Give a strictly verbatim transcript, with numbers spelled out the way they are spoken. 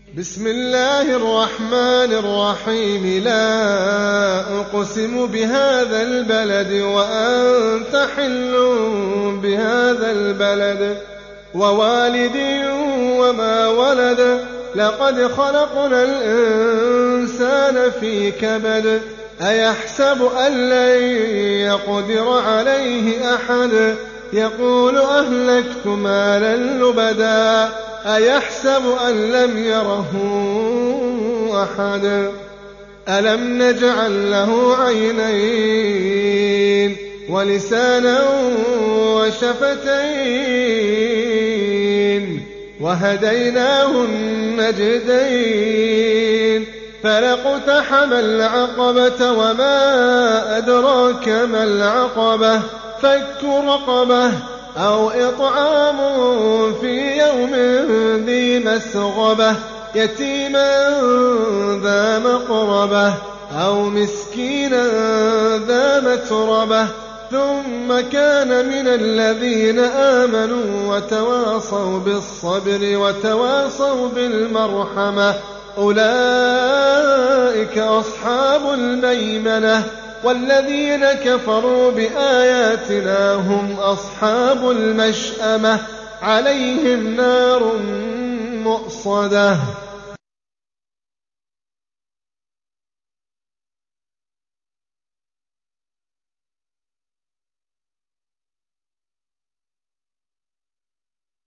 بسم الله الرحمن الرحيم لا أقسم بهذا البلد وأنت حل بهذا البلد ووالد وما ولد لقد خلقنا الإنسان في كبد أيحسب أن لن يقدر عليه أحد يقول أهلكت مالا لبدا أيحسب أن لم يره أحد ألم نجعل له عينين ولسانا وشفتين وهديناه النجدين فلاقتحم العقبة وما أدراك ما العقبة فك رقبة أو إطعام في يوم ذي مسغبة يتيما ذا مقربة أو مسكينا ذا متربة ثم كان من الذين آمنوا وتواصوا بالصبر وتواصوا بالمرحمة أولئك أصحاب الميمنة والذين كفروا بآياتنا هم أصحاب المشأمة عليهم نار مؤصدة